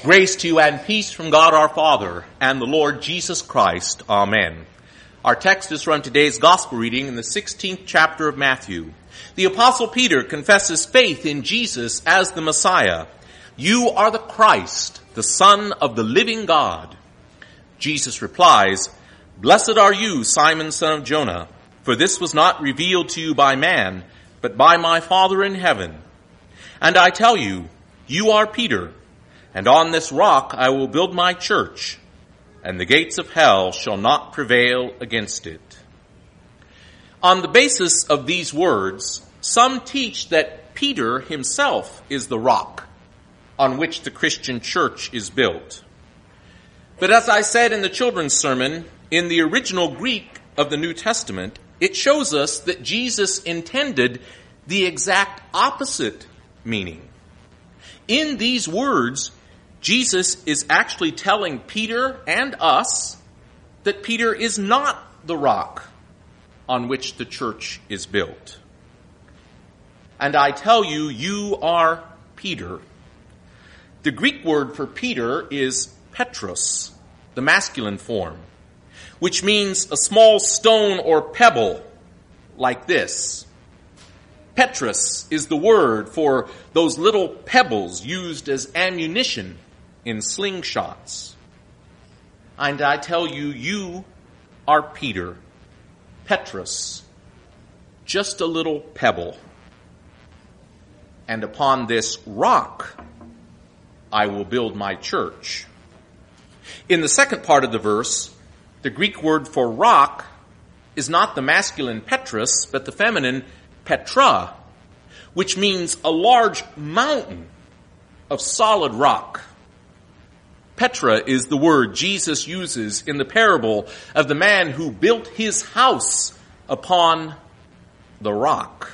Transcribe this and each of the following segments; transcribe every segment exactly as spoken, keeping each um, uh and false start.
Grace to you and peace from God our Father and the Lord Jesus Christ. Amen. Our text is from today's gospel reading in the sixteenth chapter of Matthew. The Apostle Peter confesses faith in Jesus as the Messiah. You are the Christ, the Son of the living God. Jesus replies, Blessed are you, Simon, son of Jonah, for this was not revealed to you by man, but by my Father in heaven. And I tell you, you are Peter, and on this rock I will build my church, and the gates of hell shall not prevail against it. On the basis of these words, some teach that Peter himself is the rock on which the Christian church is built. But as I said in the children's sermon, in the original Greek of the New Testament, it shows us that Jesus intended the exact opposite meaning. In these words, Jesus is actually telling Peter and us that Peter is not the rock on which the church is built. And I tell you, you are Peter. The Greek word for Peter is Petros, the masculine form, which means a small stone or pebble like this. Petros is the word for those little pebbles used as ammunition in slingshots. And I tell you, you are Peter, Petros, just a little pebble. And upon this rock I will build my church. In the second part of the verse, the Greek word for rock is not the masculine Petros, but the feminine Petra, which means a large mountain of solid rock. Petra is the word Jesus uses in the parable of the man who built his house upon the rock.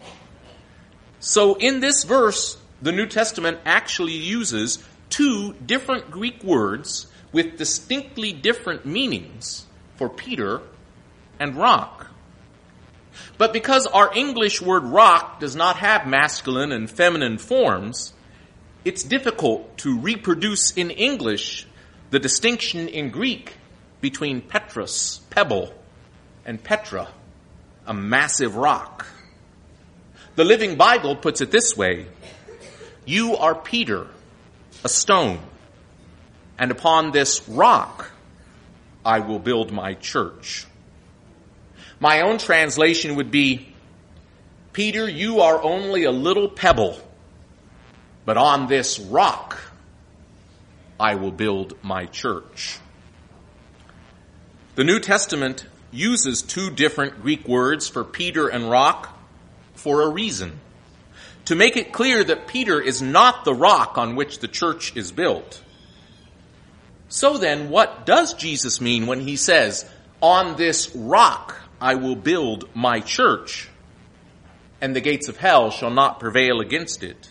So in this verse, the New Testament actually uses two different Greek words with distinctly different meanings for Peter and rock. But because our English word rock does not have masculine and feminine forms, it's difficult to reproduce in English the distinction in Greek between Petros, pebble, and Petra, a massive rock. The Living Bible puts it this way: You are Peter, a stone, and upon this rock I will build my church. My own translation would be, Peter, you are only a little pebble, but on this rock I will build my church. The New Testament uses two different Greek words for Peter and rock for a reason. To make it clear that Peter is not the rock on which the church is built. So then, what does Jesus mean when he says, on this rock I will build my church, and the gates of hell shall not prevail against it?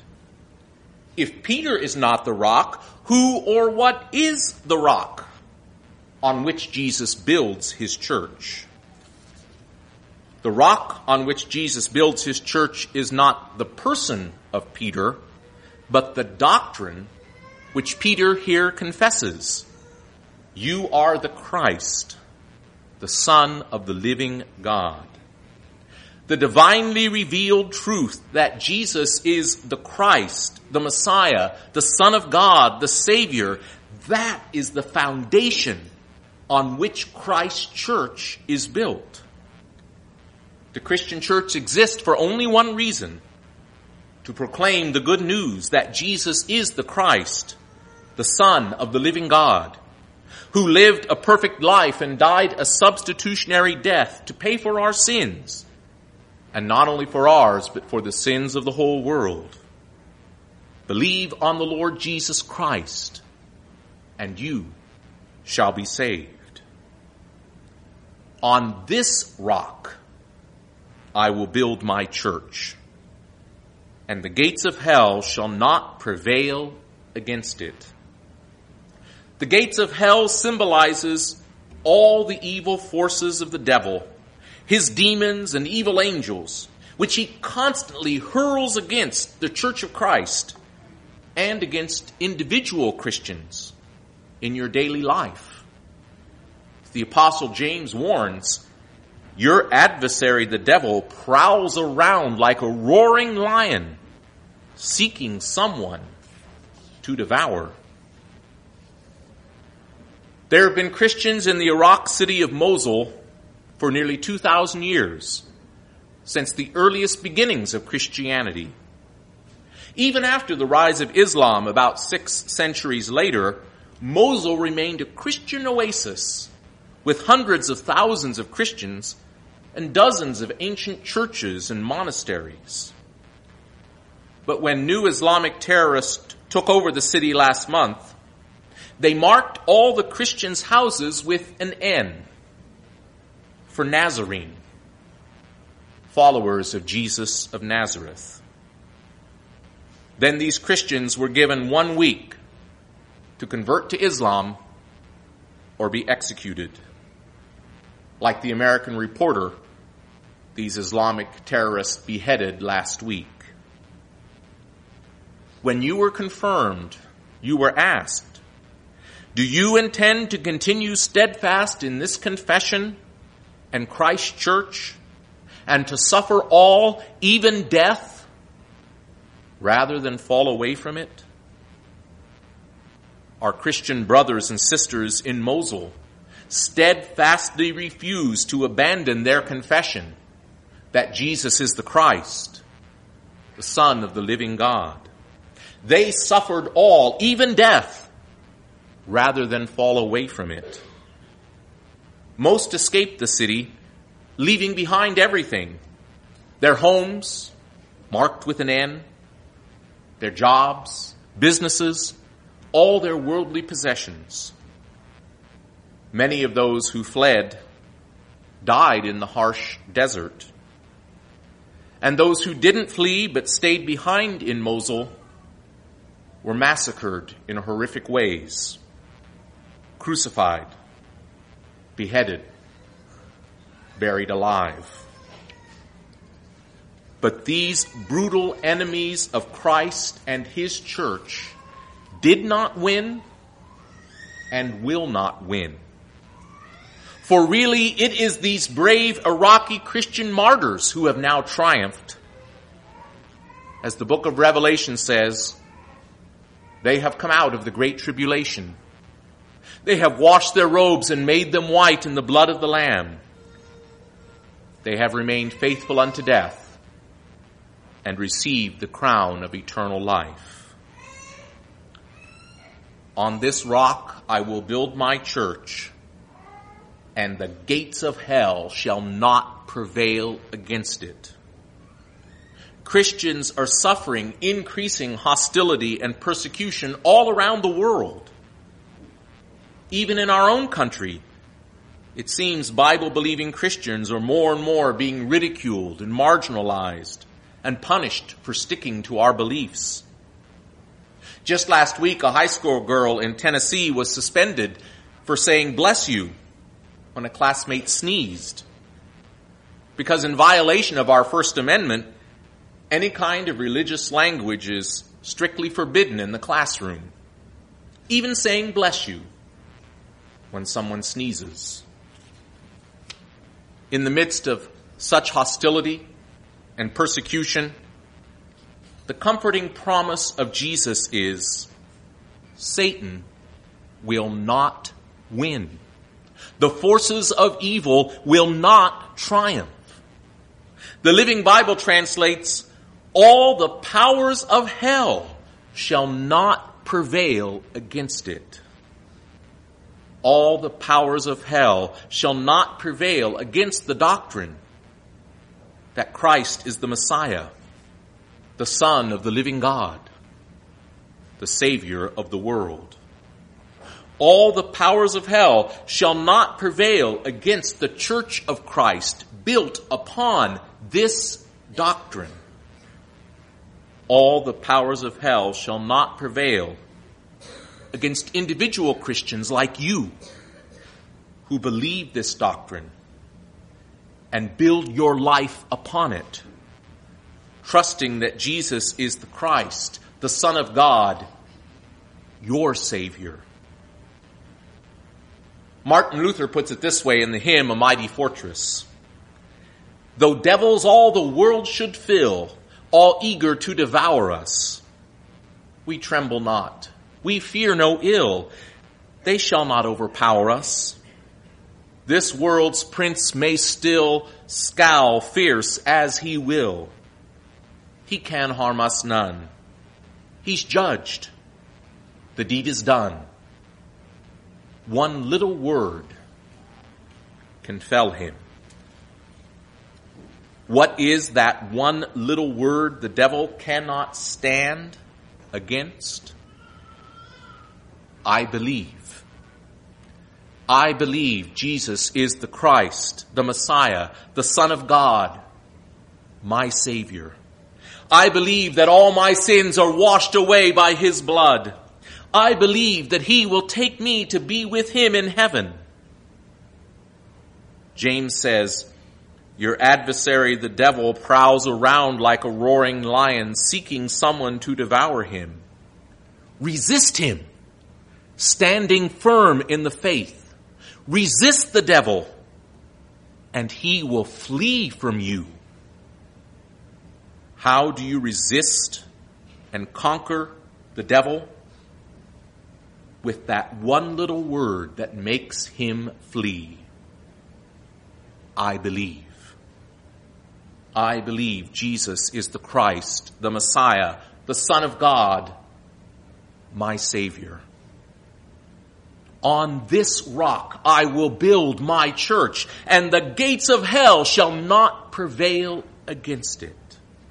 If Peter is not the rock, who or what is the rock on which Jesus builds his church? The rock on which Jesus builds his church is not the person of Peter, but the doctrine which Peter here confesses. You are the Christ, the Son of the living God. The divinely revealed truth that Jesus is the Christ, the Messiah, the Son of God, the Savior, that is the foundation on which Christ's church is built. The Christian church exists for only one reason: to proclaim the good news that Jesus is the Christ, the Son of the living God, who lived a perfect life and died a substitutionary death to pay for our sins, and not only for ours, but for the sins of the whole world. Believe on the Lord Jesus Christ, and you shall be saved. On this rock I will build my church, and the gates of hell shall not prevail against it. The gates of hell symbolizes all the evil forces of the devil, his demons and evil angels, which he constantly hurls against the church of Christ and against individual Christians in your daily life. The Apostle James warns, your adversary, the devil, prowls around like a roaring lion, seeking someone to devour. There have been Christians in the Iraq city of Mosul for nearly two thousand years, since the earliest beginnings of Christianity. Even after the rise of Islam about six centuries later, Mosul remained a Christian oasis with hundreds of thousands of Christians and dozens of ancient churches and monasteries. But when new Islamic terrorists took over the city last month, they marked all the Christians' houses with an N for Nazarene, followers of Jesus of Nazareth. Then these Christians were given one week to convert to Islam or be executed. Like the American Reporter, these Islamic terrorists beheaded last week. When you were confirmed, you were asked, do you intend to continue steadfast in this confession and Christ Church and to suffer all, even death, rather than fall away from it? Our Christian brothers and sisters in Mosul steadfastly refuse to abandon their confession that Jesus is the Christ, the Son of the living God. They suffered all, even death, rather than fall away from it. Most escaped the city, leaving behind everything: their homes, marked with an N, their jobs, businesses, all their worldly possessions. Many of those who fled died in the harsh desert. And those who didn't flee but stayed behind in Mosul were massacred in horrific ways, crucified, beheaded, buried alive. But these brutal enemies of Christ and His church did not win and will not win. For really, it is these brave Iraqi Christian martyrs who have now triumphed. As the book of Revelation says, they have come out of the great tribulation. They have washed their robes and made them white in the blood of the Lamb. They have remained faithful unto death and received the crown of eternal life. On this rock I will build my church, and the gates of hell shall not prevail against it. Christians are suffering increasing hostility and persecution all around the world. Even in our own country, it seems Bible-believing Christians are more and more being ridiculed and marginalized and punished for sticking to our beliefs. Just last week, a high school girl in Tennessee was suspended for saying "bless you" when a classmate sneezed. Because in violation of our First Amendment, any kind of religious language is strictly forbidden in the classroom. Even saying "bless you" when someone sneezes. In the midst of such hostility and persecution, the comforting promise of Jesus is, Satan will not win. The forces of evil will not triumph. The Living Bible translates, all the powers of hell shall not prevail against it. All the powers of hell shall not prevail against the doctrine that Christ is the Messiah, the Son of the living God, the Savior of the world. All the powers of hell shall not prevail against the church of Christ built upon this doctrine. All the powers of hell shall not prevail against individual Christians like you who believe this doctrine and build your life upon it, trusting that Jesus is the Christ, the Son of God, your Savior. Martin Luther puts it this way in the hymn, A Mighty Fortress. Though devils all the world should fill, all eager to devour us, we tremble not, we fear no ill, they shall not overpower us. This world's prince may still scowl fierce as he will. He can harm us none. He's judged. The deed is done. One little word can fell him. What is that one little word the devil cannot stand against? I believe. I believe Jesus is the Christ, the Messiah, the Son of God, my Savior. I believe that all my sins are washed away by his blood. I believe that he will take me to be with him in heaven. James says, your adversary, the devil, prowls around like a roaring lion, seeking someone to devour him. Resist him, standing firm in the faith. Resist the devil, and he will flee from you. How do you resist and conquer the devil? With that one little word that makes him flee. I believe. I believe Jesus is the Christ, the Messiah, the Son of God, my Savior. On this rock I will build my church, and the gates of hell shall not prevail against it.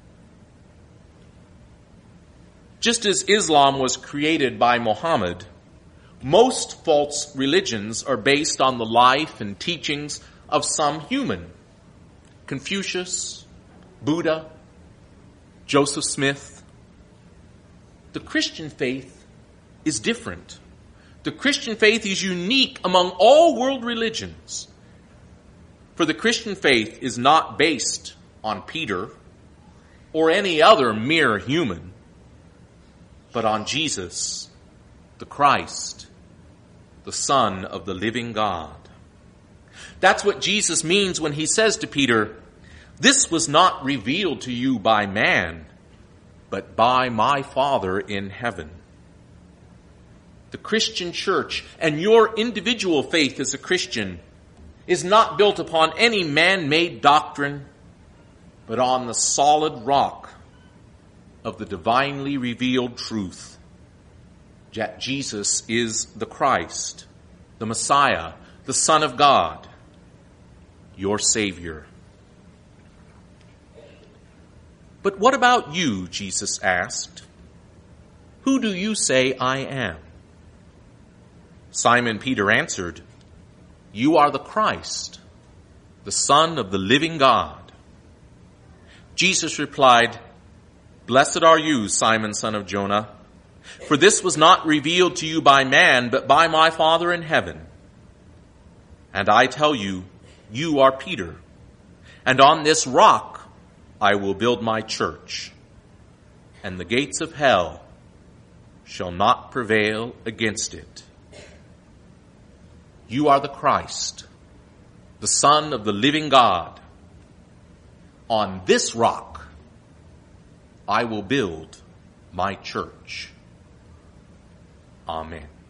Just as Islam was created by Muhammad, most false religions are based on the life and teachings of some human. Confucius, Buddha, Joseph Smith. The Christian faith is different. The Christian faith is unique among all world religions. For the Christian faith is not based on Peter or any other mere human, but on Jesus, the Christ, the Son of the living God. That's what Jesus means when he says to Peter, this was not revealed to you by man, but by my Father in heaven. The Christian church and your individual faith as a Christian is not built upon any man-made doctrine, but on the solid rock of the divinely revealed truth that Jesus is the Christ, the Messiah, the Son of God, your Savior. But what about you, Jesus asked? Who do you say I am? Simon Peter answered, you are the Christ, the Son of the living God. Jesus replied, blessed are you, Simon, son of Jonah, for this was not revealed to you by man, but by my Father in heaven. And I tell you, you are Peter, and on this rock I will build my church, and the gates of hell shall not prevail against it. You are the Christ, the Son of the living God. On this rock I will build my church. Amen.